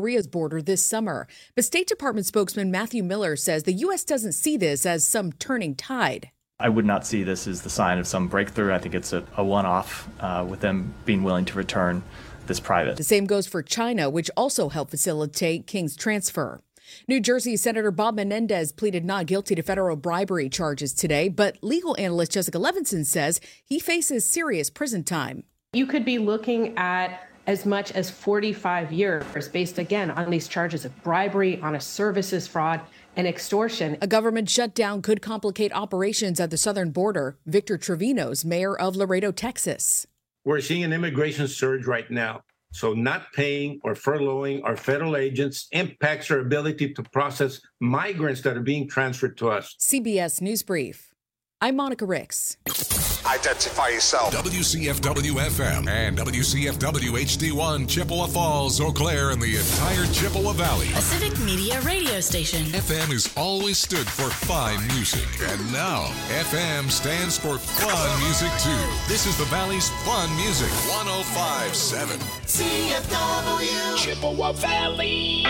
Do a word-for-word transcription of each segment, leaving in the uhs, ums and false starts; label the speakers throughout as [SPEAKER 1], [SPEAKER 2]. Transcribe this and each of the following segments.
[SPEAKER 1] Korea's border this summer. But State Department spokesman Matthew Miller says the U S doesn't see this as some turning tide.
[SPEAKER 2] I would not see this as the sign of some breakthrough. I think it's a, a one-off uh, with them being willing to return this private.
[SPEAKER 1] The same goes for China, which also helped facilitate King's transfer. New Jersey Senator Bob Menendez pleaded not guilty to federal bribery charges today, but legal analyst Jessica Levinson says he faces serious prison time.
[SPEAKER 3] You could be looking at as much as forty-five years based, again, on these charges of bribery, on a services fraud, and extortion.
[SPEAKER 1] A government shutdown could complicate operations at the southern border. Victor Trevino's mayor of Laredo, Texas.
[SPEAKER 4] We're seeing an immigration surge right now. So not paying or furloughing our federal agents impacts our ability to process migrants that are being transferred to us.
[SPEAKER 1] C B S News Brief. I'm Monica Ricks.
[SPEAKER 5] Identify yourself.
[SPEAKER 6] W C F W F M and W C F W H D one, Chippewa Falls, Eau Claire, and the entire Chippewa Valley.
[SPEAKER 7] A Civic Media radio station.
[SPEAKER 6] F M has always stood for fine music, and now F M stands for fun music too. This is the Valley's fun music. one oh five point seven
[SPEAKER 5] C F W Chippewa Valley.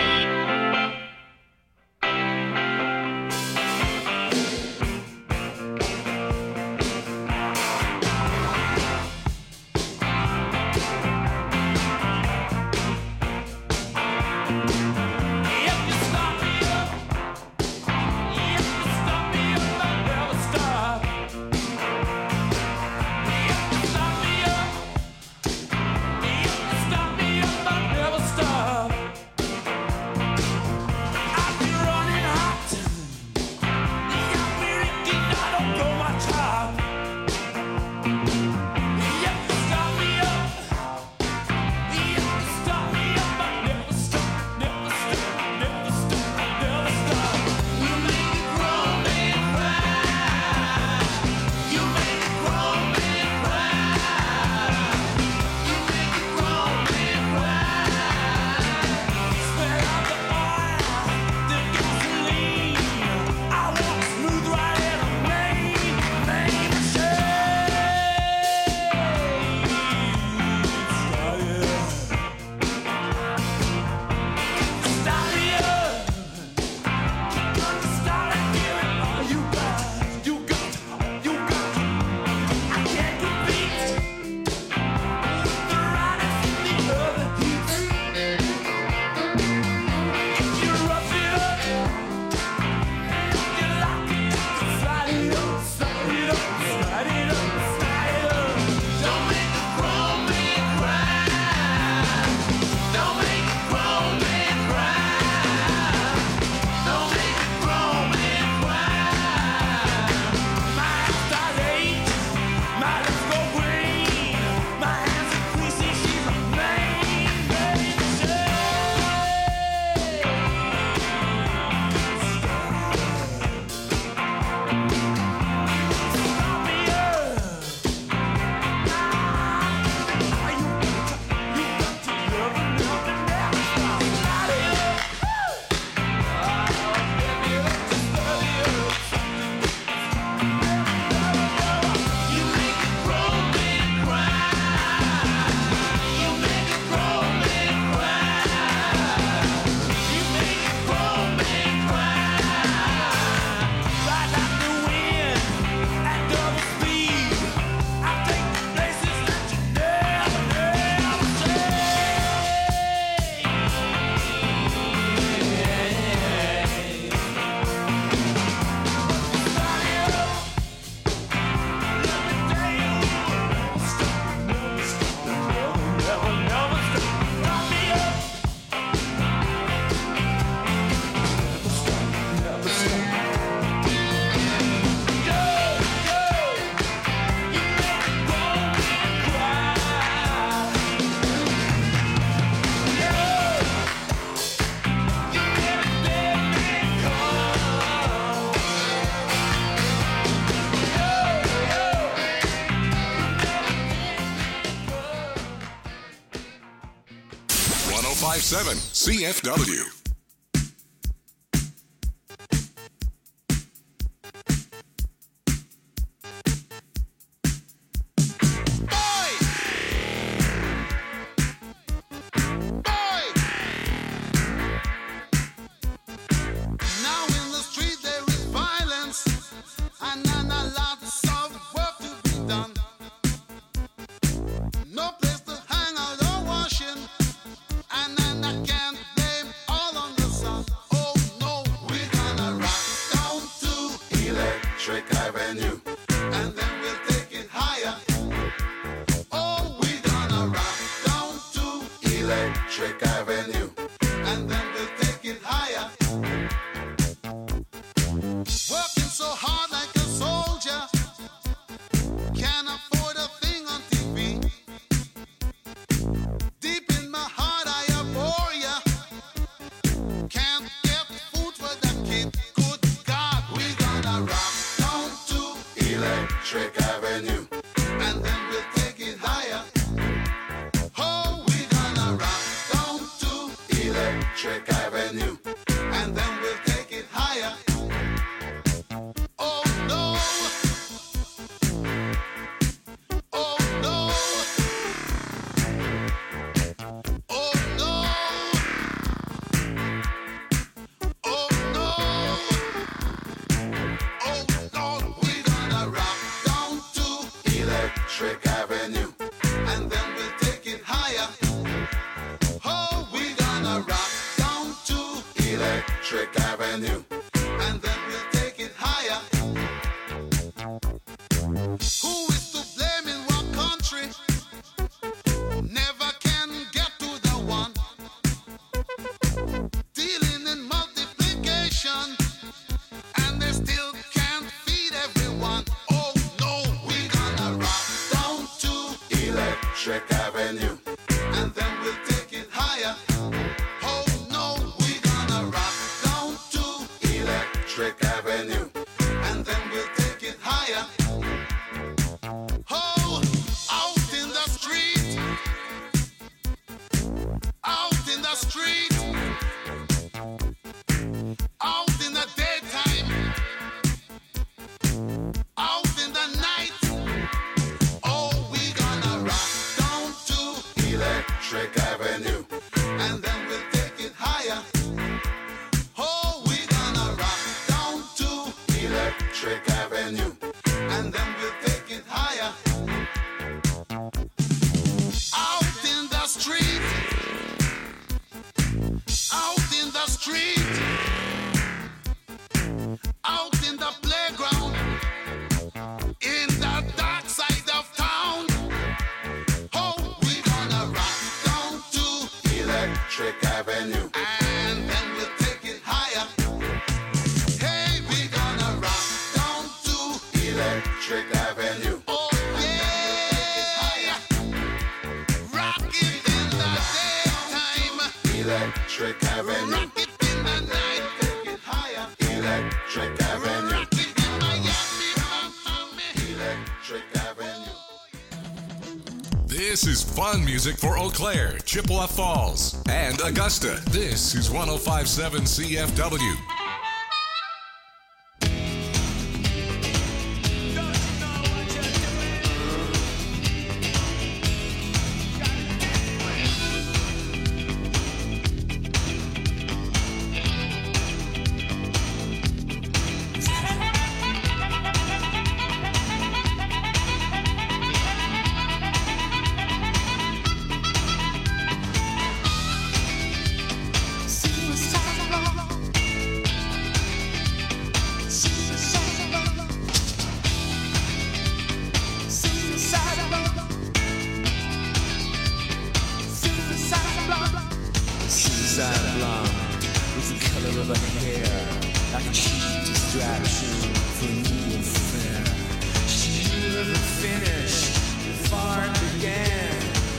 [SPEAKER 6] one oh five point seven C F W.
[SPEAKER 8] Electric Avenue, and then we'll take it higher. Oh no, oh no, oh no, oh no, oh Lord, we're gonna rock down to Electric Avenue, and then we'll take it higher. Oh, we're gonna rock down to Electric Avenue, and then we'll take it higher. Who is to blame in what country? Never can get to the one. Dealing in multiplication, and they still can't feed everyone. Oh no, we're gonna rock down to Electric Avenue, and then we'll take it higher. Oh no, we're gonna rock down to Electric Avenue, and then we'll take it higher. Oh, out in the street, out in the street, out in the daytime, out in the night. Oh, we're gonna rock down to Electric Avenue, and then we'll take it higher. Oh, we're gonna rock down to Electric Avenue, and then we'll take it higher. Out in the street, out in the street, out in the playground, in the dark side of town. Oh, we're gonna rock down to Electric Avenue, and then we'll take it higher. Hey, we're gonna rock down to Electric Avenue. Oh yeah, rock it in the daytime, Electric Avenue. Rock it in the night, take it higher, Electric Avenue. Rock it in Miami, Miami, Electric Avenue.
[SPEAKER 6] This is fun music for Eau Claire, Chippewa Falls, and Augusta. This is one oh five point seven C F W.
[SPEAKER 9] Suicide blonde was the color of her hair, like a cheap distraction for a new affair. She knew never finished before it began.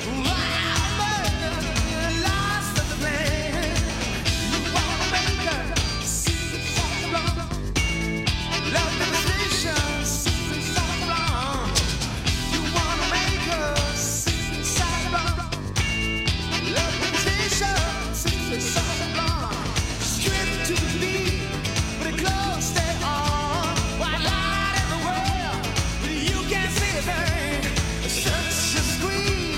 [SPEAKER 9] Lost the plan. You wanna make her suicide blonde. Love devastation, suicide blonde. You wanna make her suicide blonde. Love devastation. Suicide blonde, stripped to the beat, but her clothes stay on. White light in the world, but you can't see a thing. Such a squeeze.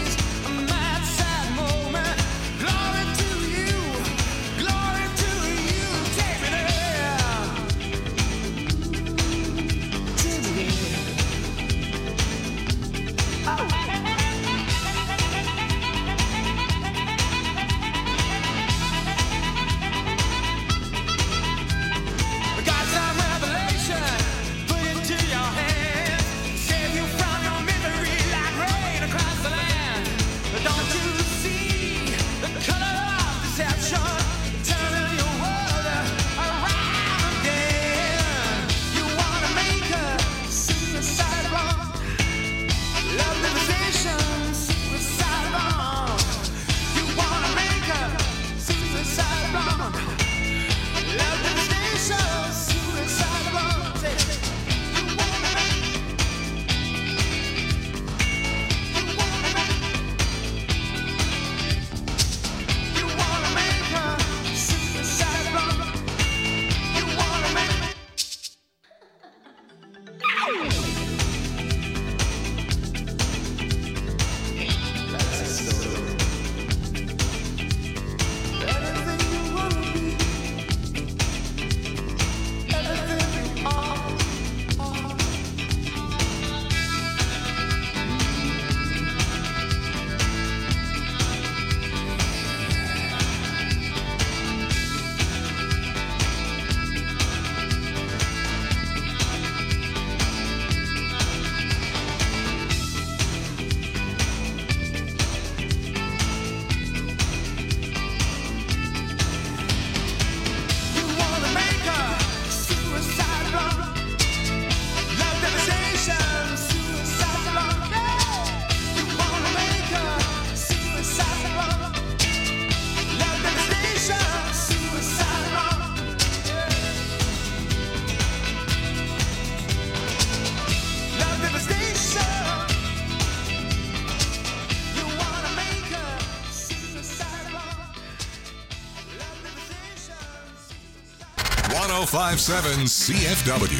[SPEAKER 6] one oh five point seven C F W.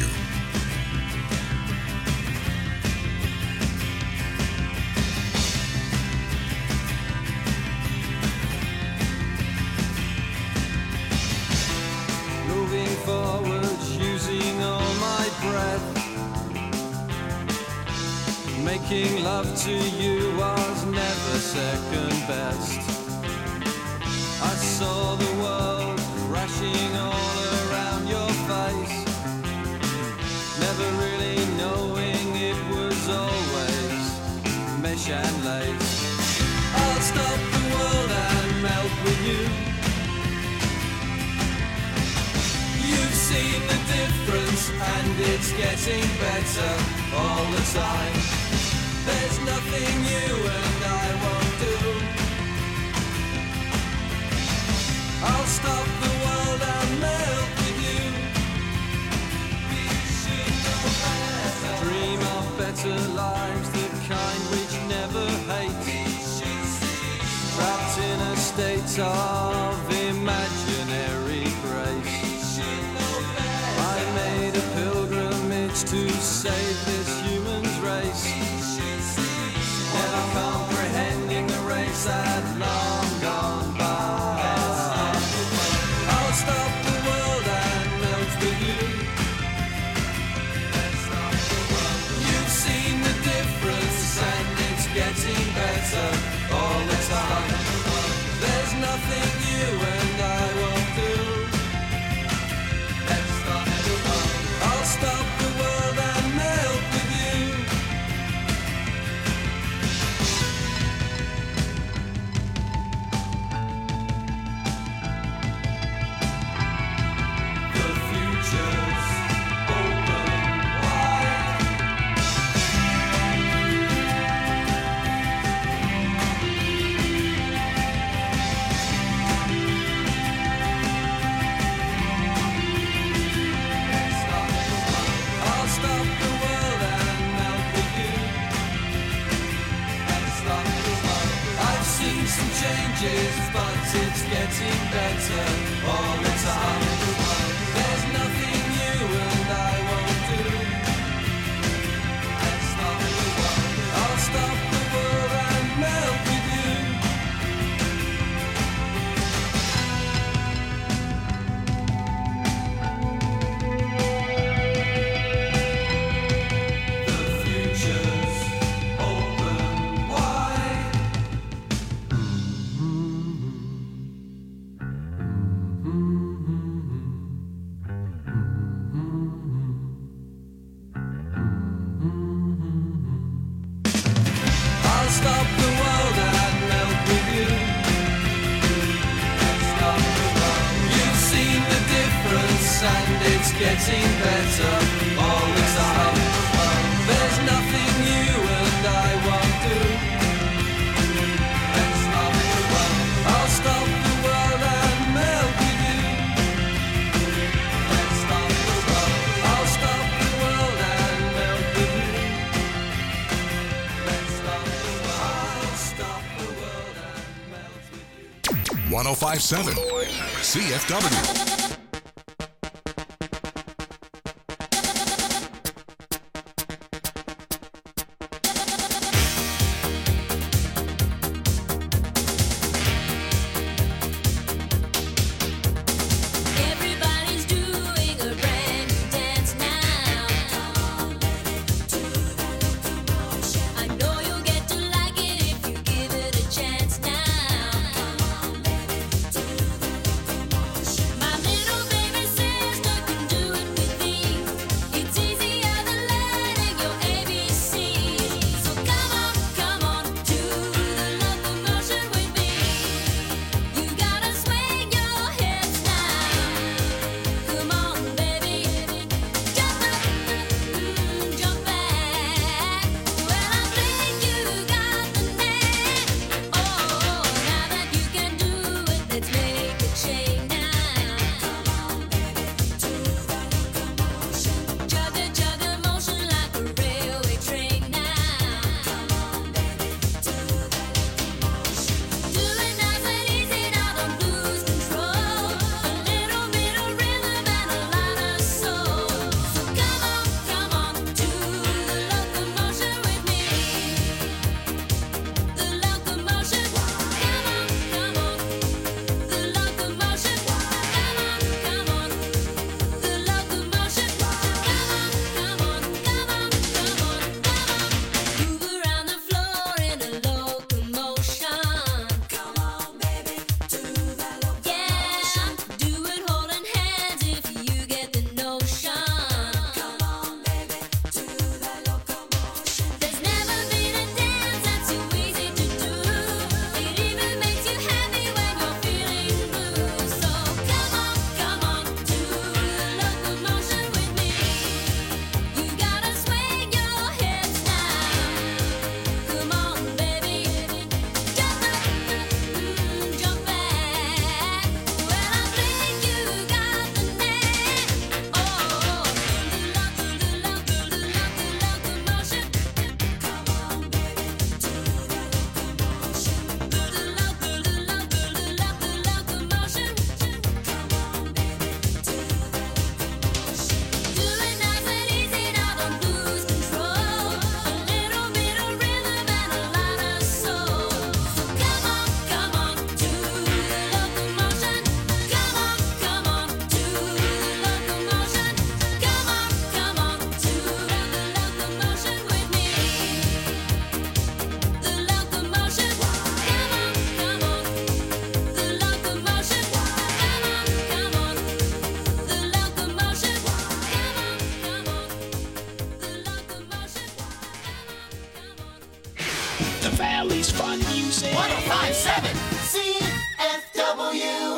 [SPEAKER 9] Moving forward, using all my breath. Making love to you was never second best. I saw the world crashing all around your face, never really knowing it was always mesh and lace. I'll stop the world and melt with you. You've seen the difference and it's getting better all the time. There's nothing you and I won't do. I'll stop the world and melt with you. We should know better. Dream of better lives, the kind which never hate. Trapped in a state of imaginary grace. I made a pilgrimage to save this human's race. Never comprehending the race had long gone by. I'll stop the world and melt with you. You've seen the difference and it's getting better all the time. There's nothing you and I won't do. I'll stop the world and melt with you. The future's open wide. I'll stop the world and melt with you. I've seen some changes, but it's getting better all the time. There's nothing you and I won't do. I'll stop the world and melt with you. The future's open wide. I'll stop the world and melt with you. You've seen the difference and it's getting better all the time. There's nothing you and I won't do. I'll stop the world and melt with you. I'll stop the world and melt with you. I'll stop the world and melt with you.
[SPEAKER 6] one oh five point seven C F W.
[SPEAKER 10] Everybody's doing a brand new dance now. I know you'll get to like it if you give it a chance now. My
[SPEAKER 5] Valley's fun music.
[SPEAKER 8] one oh five point seven C F W.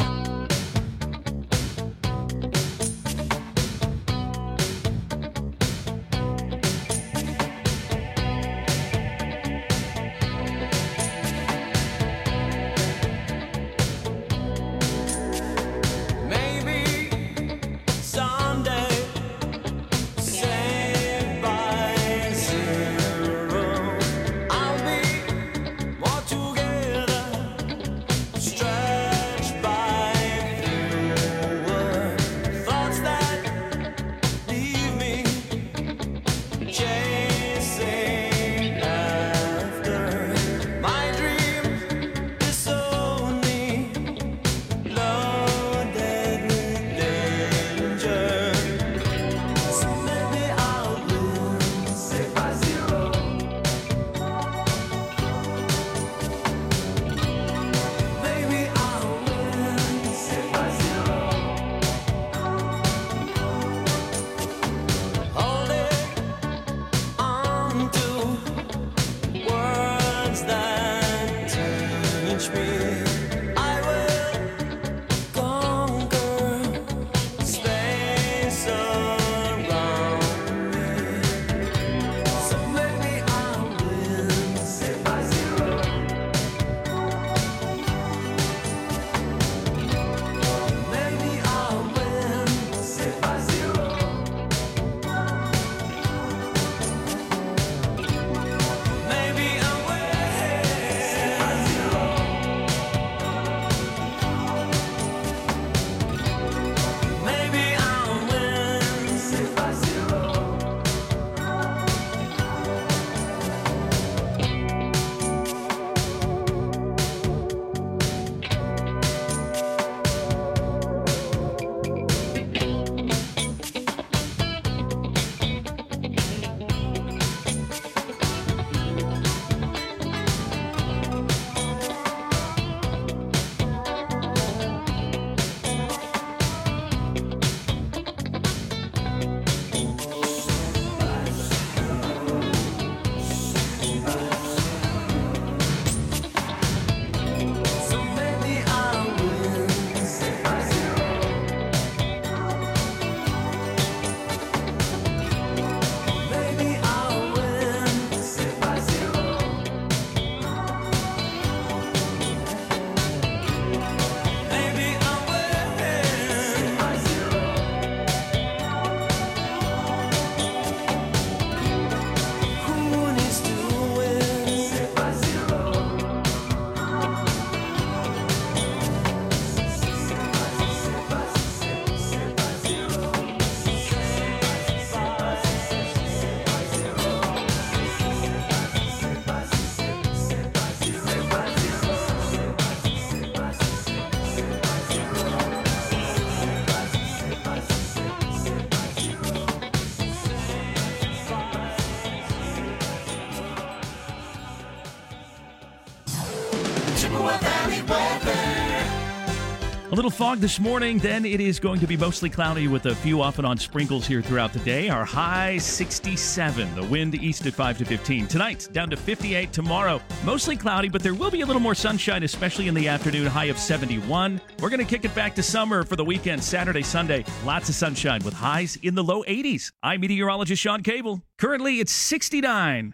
[SPEAKER 11] A little fog this morning, then it is going to be mostly cloudy with a few off and on sprinkles here throughout the day. Our high sixty-seven, the wind east at five to fifteen. Tonight, down to fifty-eight. Tomorrow, mostly cloudy, but there will be a little more sunshine, especially in the afternoon, high of seventy-one. We're going to kick it back to summer for the weekend, Saturday, Sunday. Lots of sunshine with highs in the low eighties. I'm meteorologist Sean Cable. Currently, it's sixty-nine.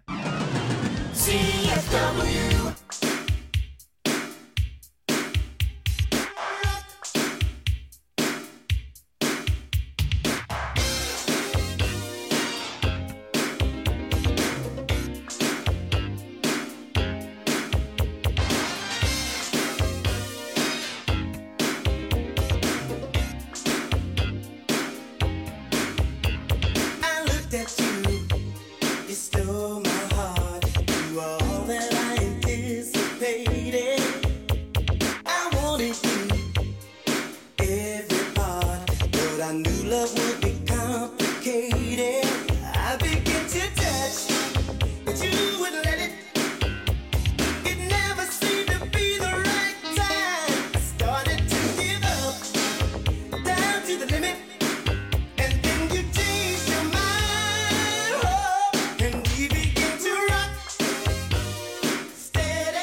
[SPEAKER 8] C F W.
[SPEAKER 12] Instead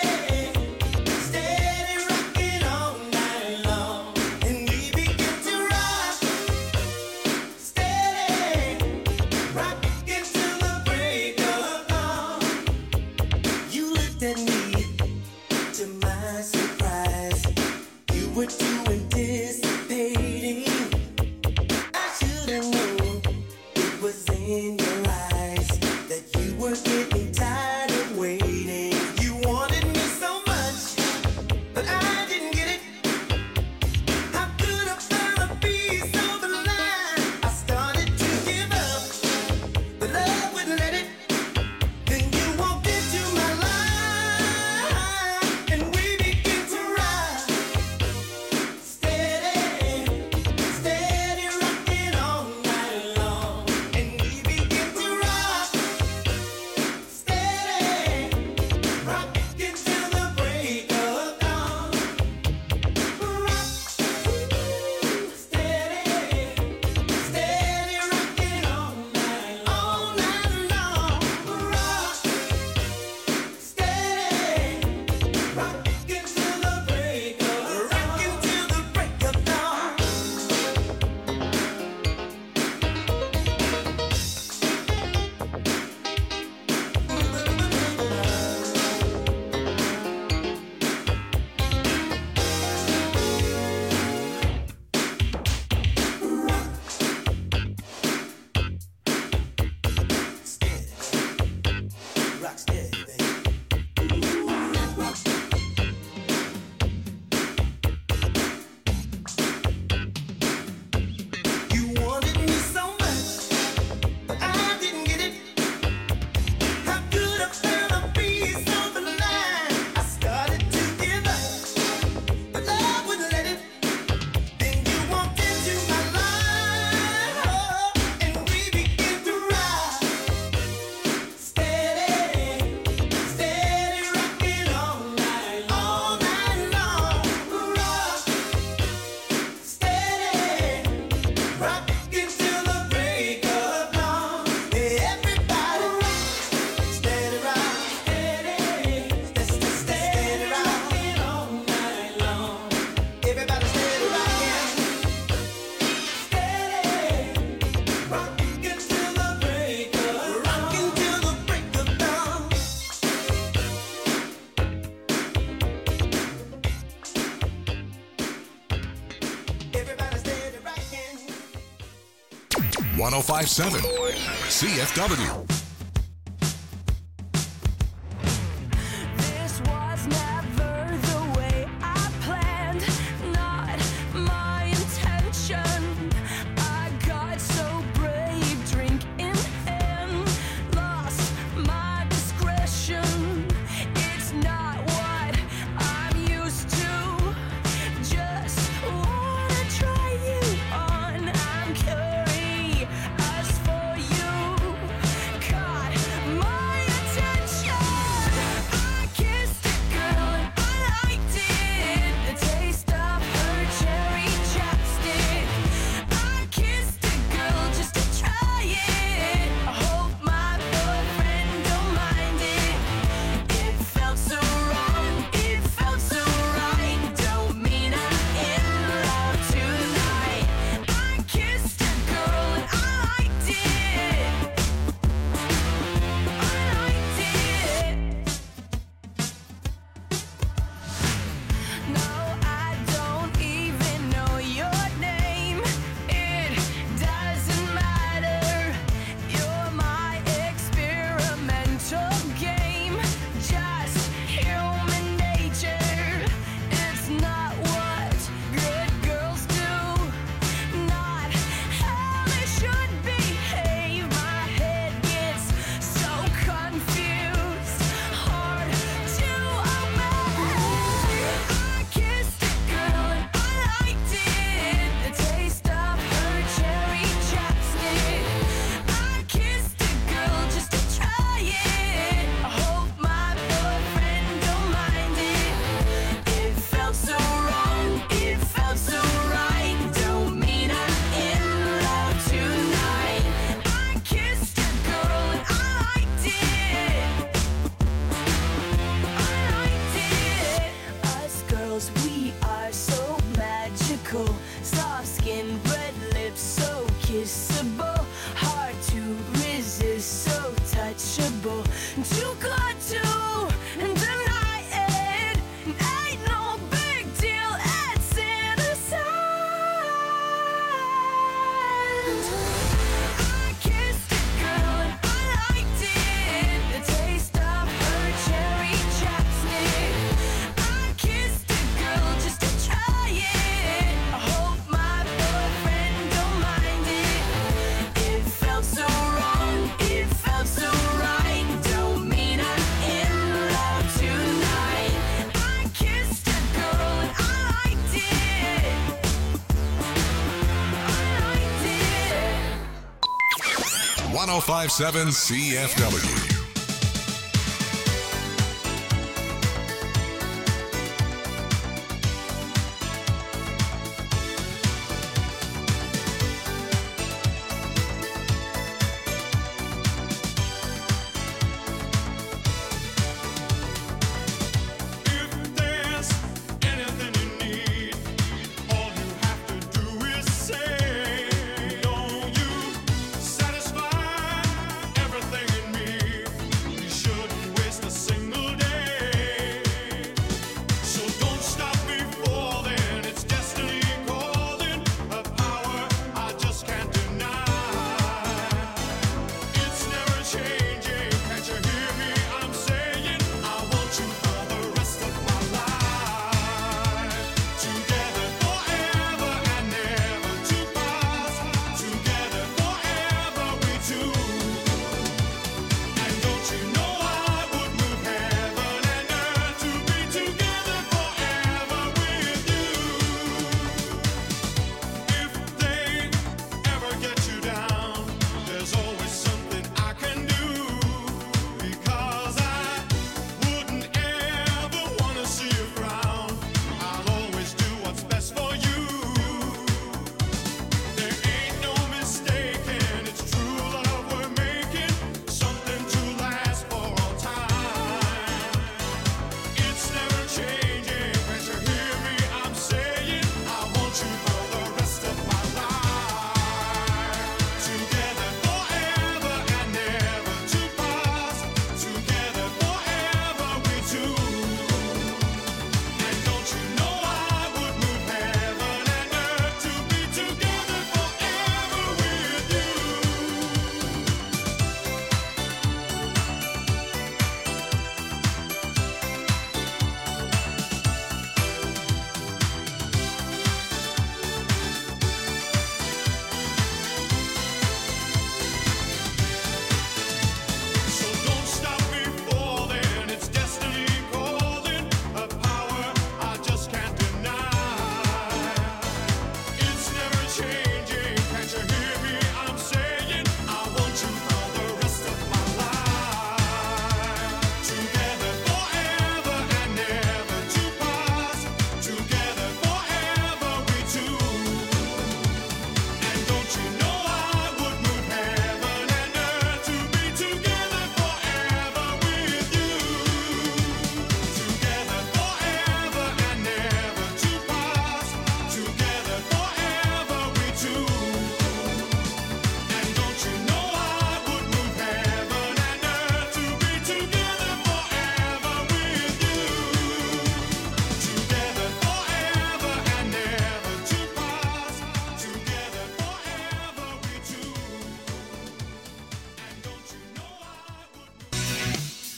[SPEAKER 6] one oh five point seven C F W.
[SPEAKER 10] This was never the way I planned, not my intention. I got so brave, drink in hand, lost my discretion. It's not what I'm used to. Just wanna try you on. I'm curious for you. Caught my attention. I kissed a girl and I liked it. The taste of her cherry chapstick. I kissed a girl just to try it. I hope my boyfriend don't mind it. It felt so wrong, it felt so right. Don't mean I'm in love tonight. I kissed a girl and I liked it. I liked it. No, I don't even know your name. It doesn't matter. You're my experimental game. Just human nature. It's not what good girls do. Not how they should behave. My head gets so confused. Hard to obey. I kissed a girl and I liked it. The taste of her cherry chapstick. I kissed a girl just to try it. I hope my boyfriend don't mind it. It felt so wrong, it felt so right. Don't mean I'm in love tonight. I kissed a girl and I liked it. I liked it. Us girls, we are so magical. Soft skin, red lips, so kissable. Hard to resist, so touchable. Too good to deny it. Ain't no big deal, it's innocent. I kissed a girl and I liked it. The taste of her cherry chapstick. I kissed a girl just to try it. I hope my boyfriend don't mind it. It felt so wrong, it felt so right. Don't mean I'm in love tonight. I kissed a girl and I liked it. I liked it.
[SPEAKER 6] one oh five point seven C F W.
[SPEAKER 12] If there's anything you need, all you have to do is say, don't you satisfy everything in me?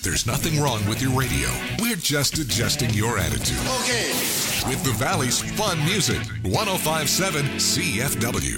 [SPEAKER 6] There's nothing wrong with your radio. We're just adjusting your attitude.
[SPEAKER 8] Okay.
[SPEAKER 6] With the Valley's fun music, one oh five point seven C F W.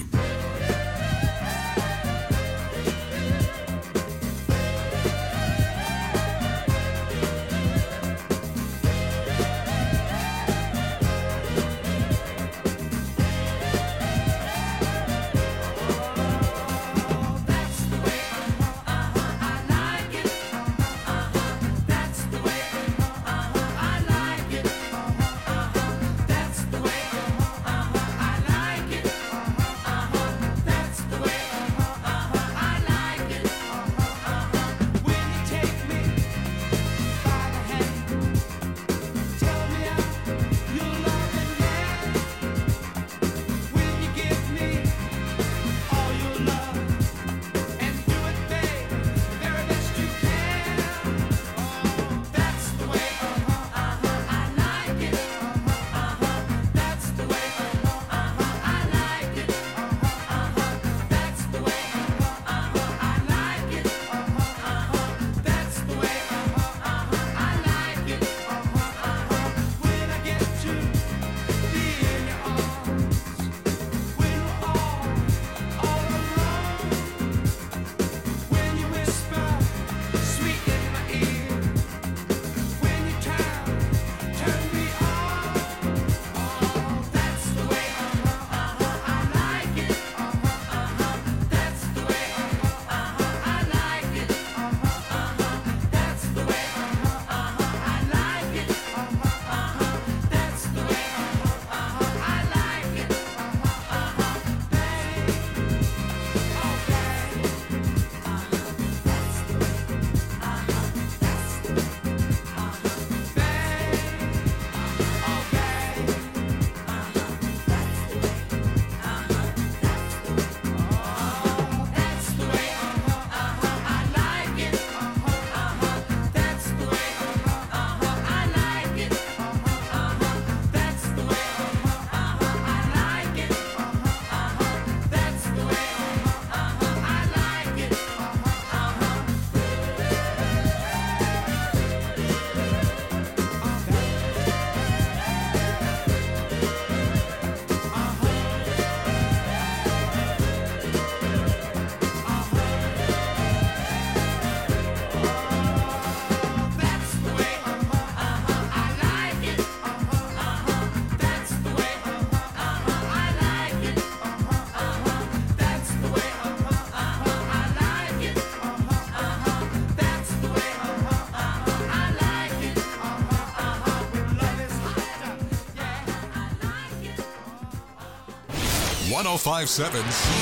[SPEAKER 6] one oh five point seven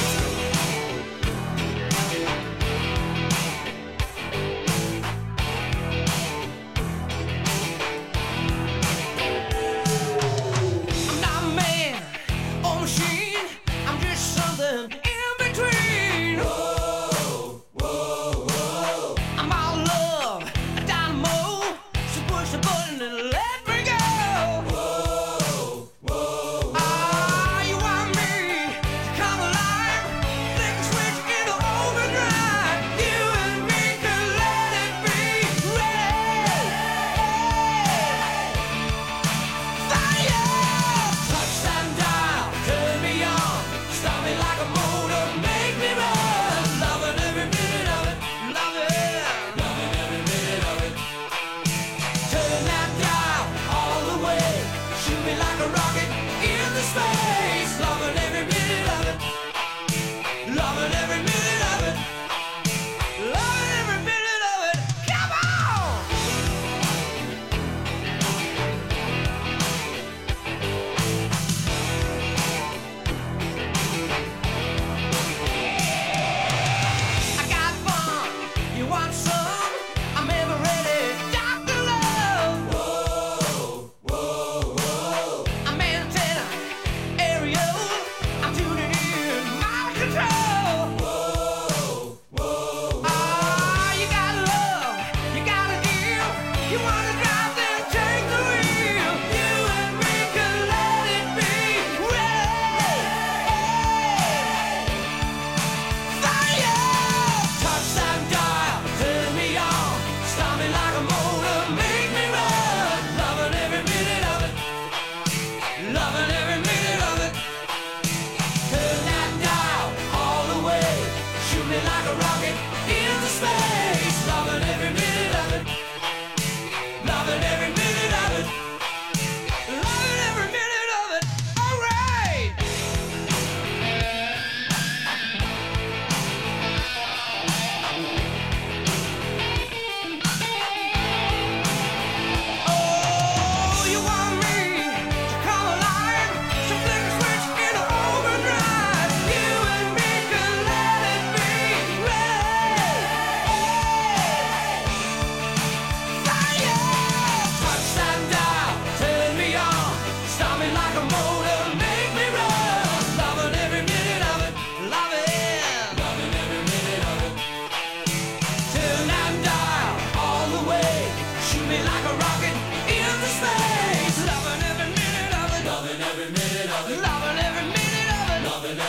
[SPEAKER 9] I'm not a man or machine. I'm just something in between. Whoa, whoa, whoa. I'm all love, a dynamo. So push the button and let me go. Whoa, whoa, whoa. Ah, you want me to come alive?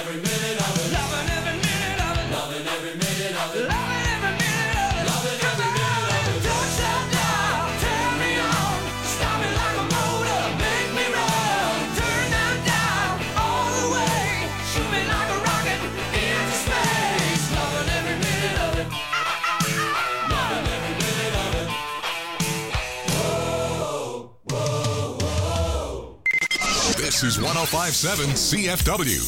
[SPEAKER 12] every minute of it. Loving every minute of it. Loving every minute of it. Loving every minute of it. Loving every minute of it. Don't shut down, turn me on, stop me like a motor, make me run. Turn down, down, all the way, shoot me like a rocket into space. Loving every minute of it. Loving every minute of it. Whoa, whoa, whoa.
[SPEAKER 6] This is one oh five point seven C F W.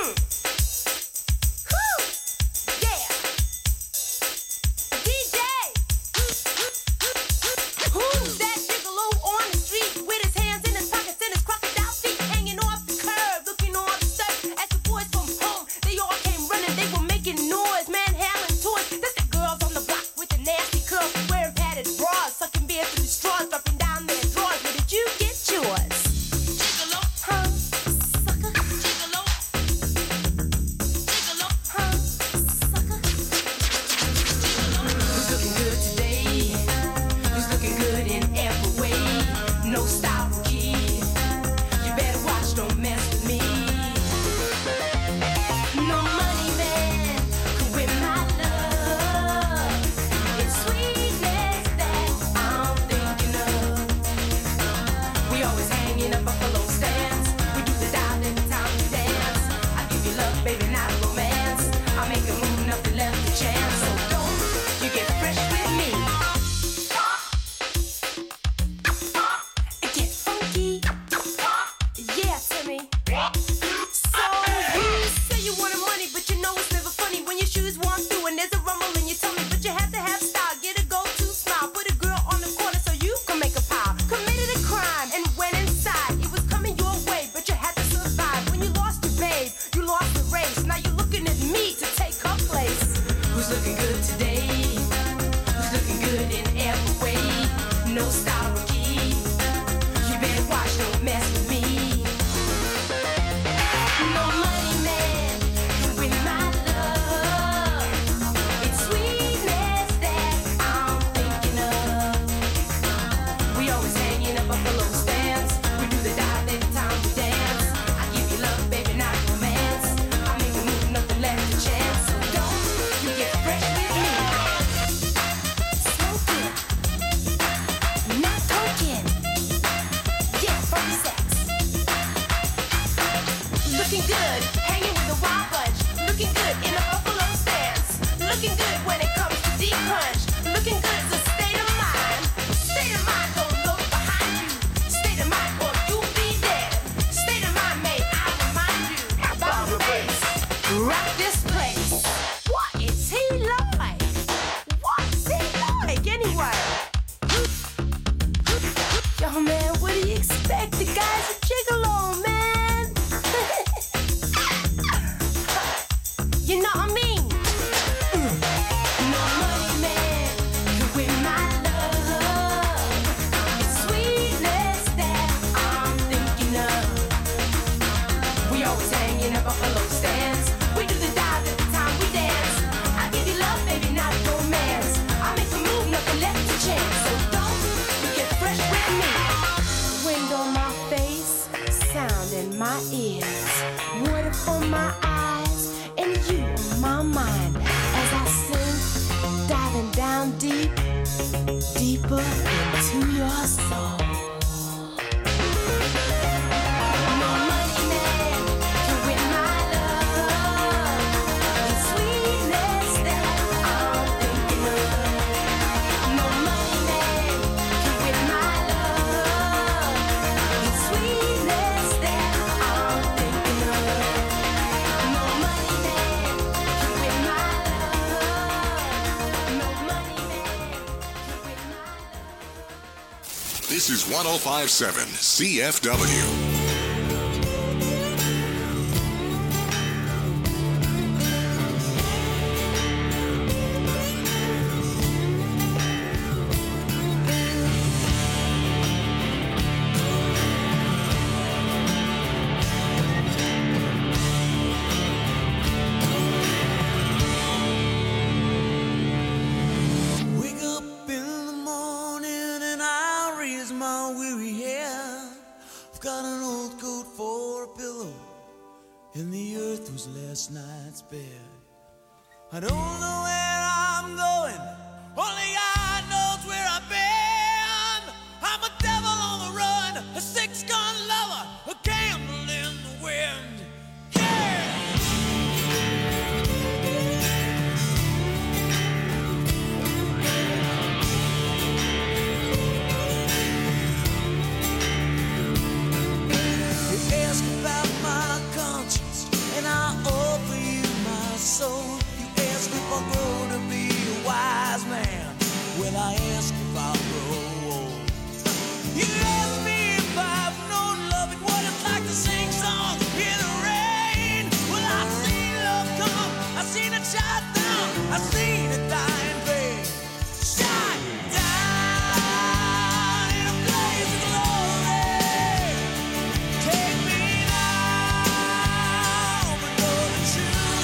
[SPEAKER 10] Who's that gigolo on the street with his hands in his pockets and his crocodile feet hanging off the curb, looking all upset? As the boys from home, they all came running, they were making noise, manhandling toys. That's the girls on the block with the nasty curls, wearing padded bras, sucking beer through the straws, dropping down their drawers. Where did you get yours? Gigolo, huh? Sucker, gigolo. Gigolo, huh? Sucker. Who's looking good today? Who's looking good in every way? No style kid. You better watch, don't mess with me. No money man could win my love. It's sweetness that I'm thinking of. We always hanging up buffalo stands. We do the dial every time we dance. I give you love, baby, not romance. I make a move, nothing left to chance. So don't you get fresh with me. Get funky. Yeah, Timmy. So you say you wanted money, but you know it's never funny when your shoes walk through and there's a rumble in your tummy. But you have to have style, get a go-to smile, put a girl on the corner so you can make a pile. Committed a crime and went inside. It was coming your way, but you had to survive. When you lost your babe, you lost the race. Now you're looking at me to take her place. Who's looking good today? Who's looking good in every way? No style rookie. You better watch, don't mess with me. No money man can win my love. It's sweetness that I'm thinking of. We always hanging up buffalo stands. We do the dive every time we dance. I give you love, baby, not romance. I make a move, nothing left to chance. So don't you get fresh with me. Smoking, not token. Yeah, funky sex. Looking good, hanging with a wild bunch. Looking good in a buffalo stance. Looking good when it comes to deep punch. Looking good is a state of mind. State of mind, don't look behind you. State of mind, or you'll be dead. State of mind, may I remind you about the bass. Rock this place. What is he like? What's he like anyway? Yo, man, what do you expect? The guy's a gigolo, man. You know what I mean? No money man can win my love. It's sweetness that I'm thinking of. We always hanging up buffalo stands. We do the dive every time we dance. I give you love, baby, not romance. I make a move, nothing left to chance. So don't you get fresh with me. Wind on my face, sound in my ears, water for my eyes, and you on my mind. As I sing, diving down deep, deeper into your soul. No money man can win my love. It's sweetness that I'm thinking of. No money man can win my love. It's sweetness that I'm thinking of. No money man can win my love. No money man can win my love.
[SPEAKER 6] This is one oh five point seven C F W.
[SPEAKER 9] Wake up in the morning and I raise my weary head. I've got an last night's bed. I don't know where I'm going, only God knows where I've been. I'm a devil on the run, a six-gun lover, a candle in the wind. So you ask if I'll grow to be a wise man. Well, I ask if I'll grow old. You ask me if I've known love and what it's like to sing songs in the rain. Well, I've seen love come, I've seen it shot down, I've seen it die in vain. Shot down in a blaze of glory. Take me now, but know the truth.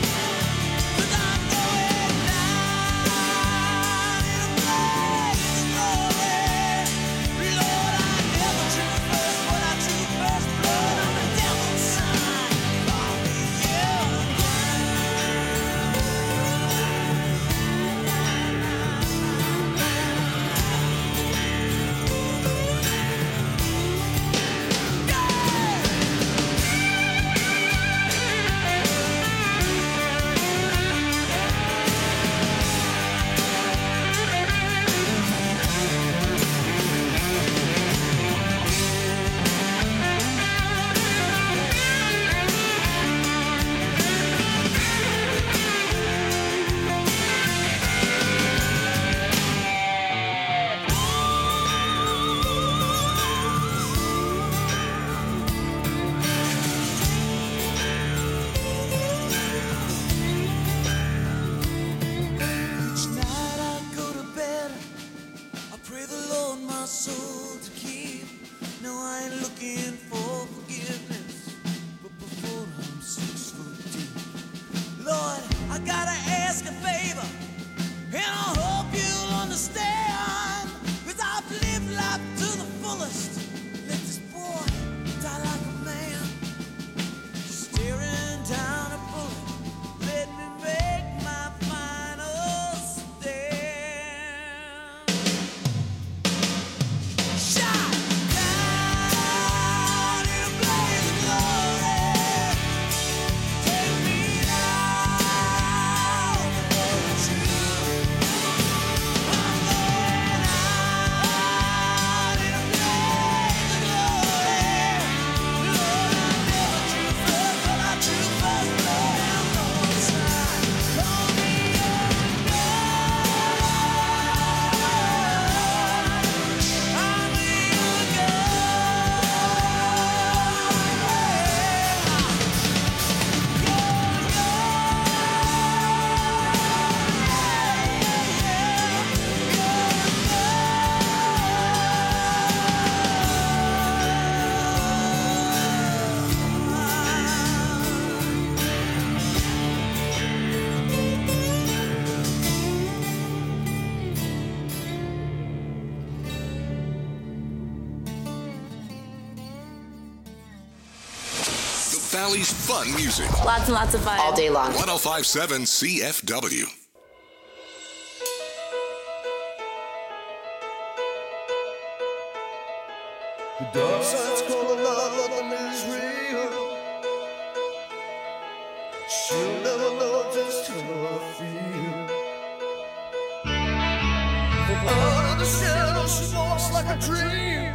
[SPEAKER 6] Valley's fun music.
[SPEAKER 13] Lots and lots of fun. All day long.
[SPEAKER 6] one oh five point seven C F W.
[SPEAKER 14] The dark side's calling out, nothing is real. She'll never know just how I feel. From out of the shadows, she walks like a dream.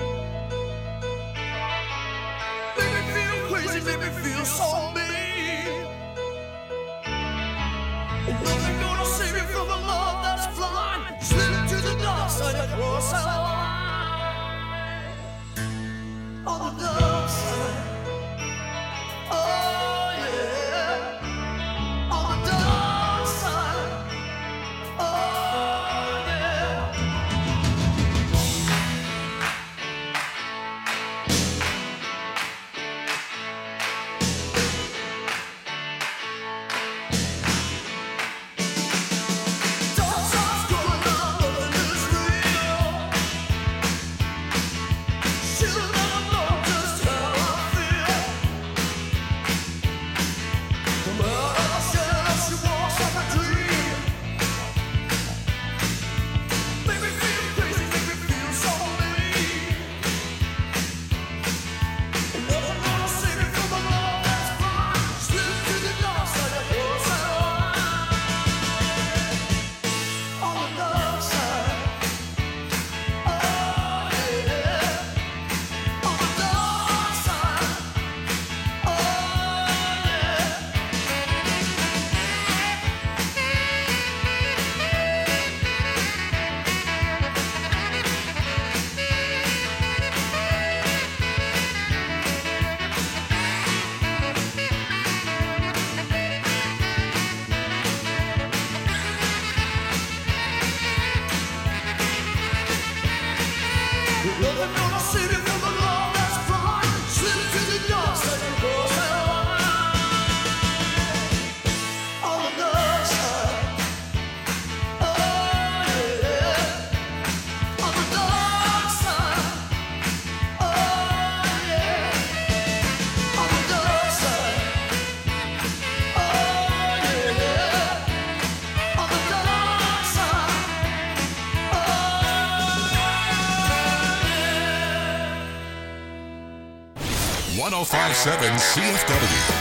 [SPEAKER 14] Make me feel crazy, make me feel so mean. Nothing gonna save me from the love that's blind. Slip to the dark side and cross our line. On the dark side, oh yeah. On the dark side, oh yeah. Dark side's going on, nothing is real. She'll never know just how
[SPEAKER 6] one oh five point seven C F W.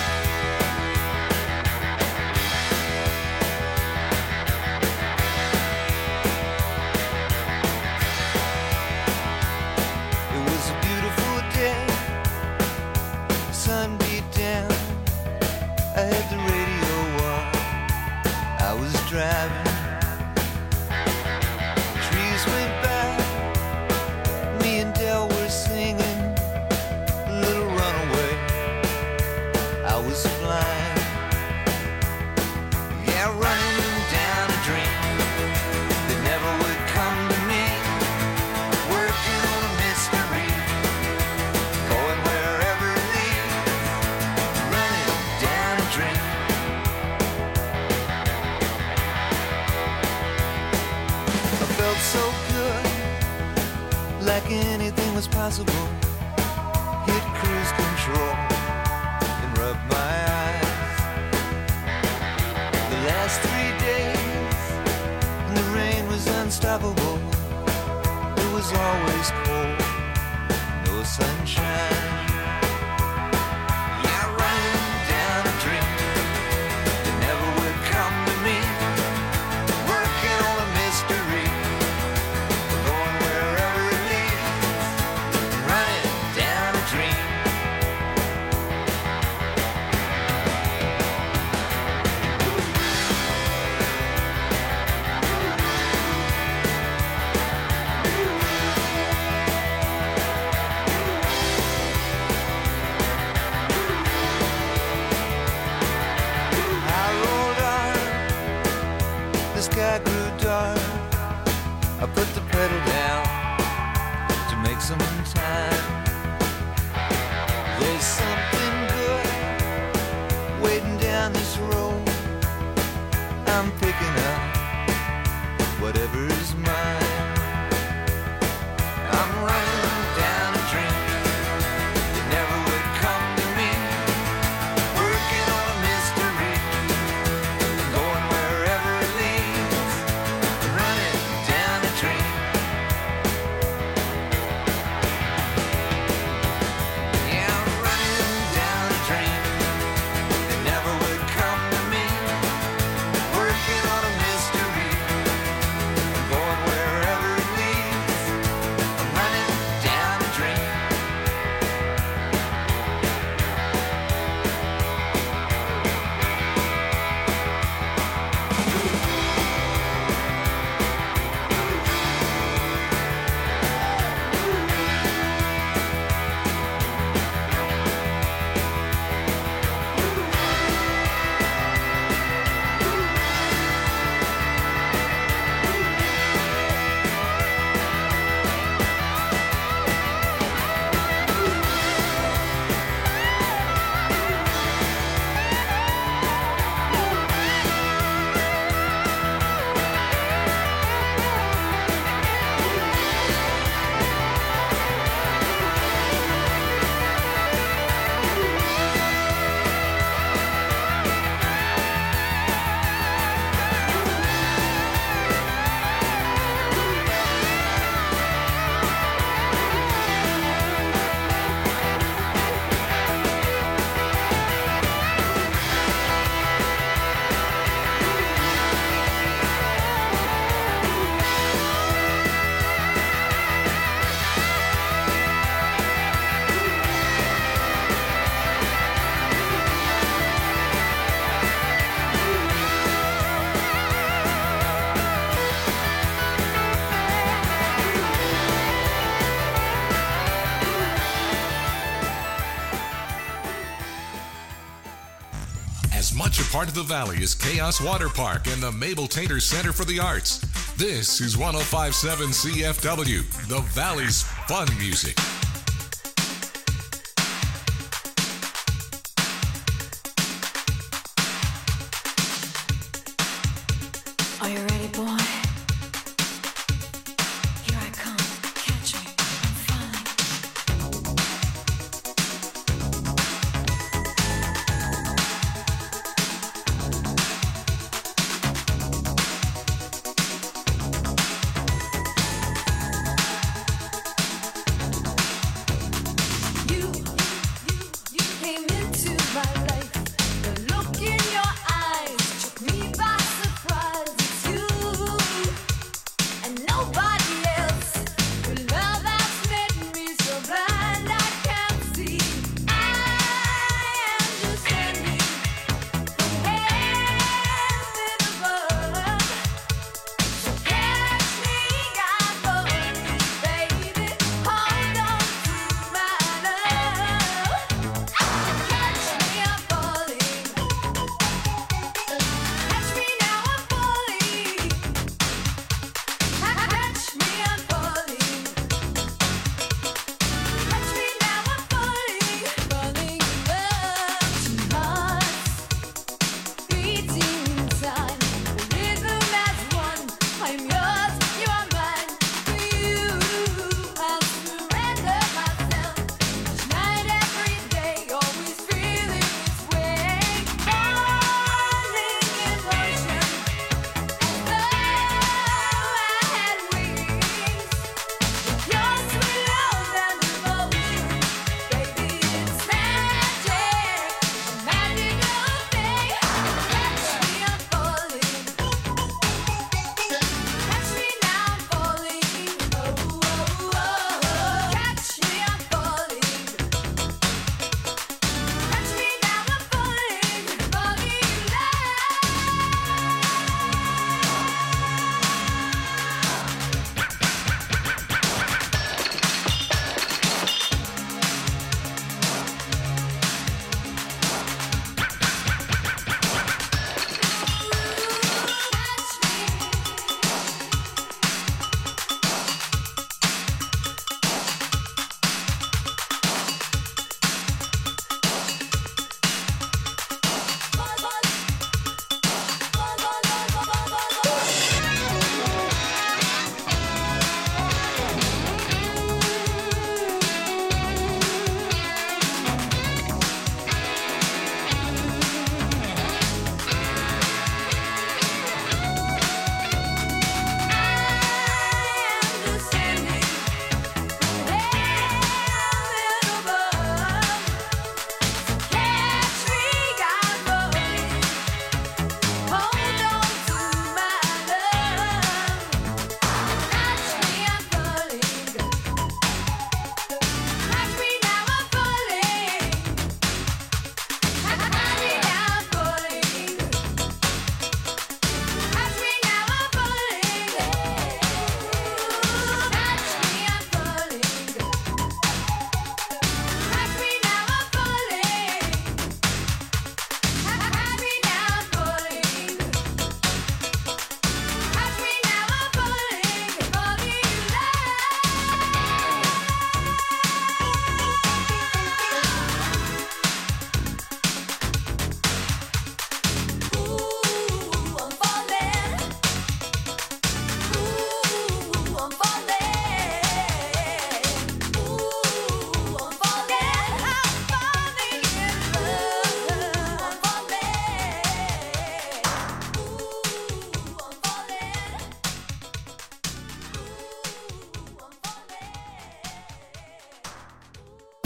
[SPEAKER 6] Much a part of the Valley is Chaos Water Park and the Mabel Tater Center for the Arts. This is one oh five point seven C F W, the Valley's fun music.
[SPEAKER 10] Are you ready, boy? Here I come. Catch me. I'm falling. You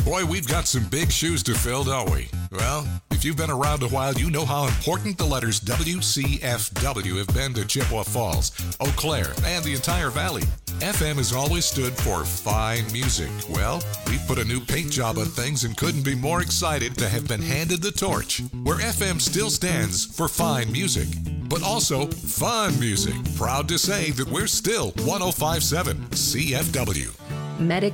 [SPEAKER 6] Boy, we've got some big shoes to fill, don't we? Well, if you've been around a while, you know how important the letters W C F W have been to Chippewa Falls, Eau Claire, and the entire valley. F M has always stood for fine music. Well, we put a new paint job on things and couldn't be more excited to have been handed the torch, where F M still stands for fine music, but also fun music. Proud to say that we're still one oh five point seven C F W.
[SPEAKER 3] Medic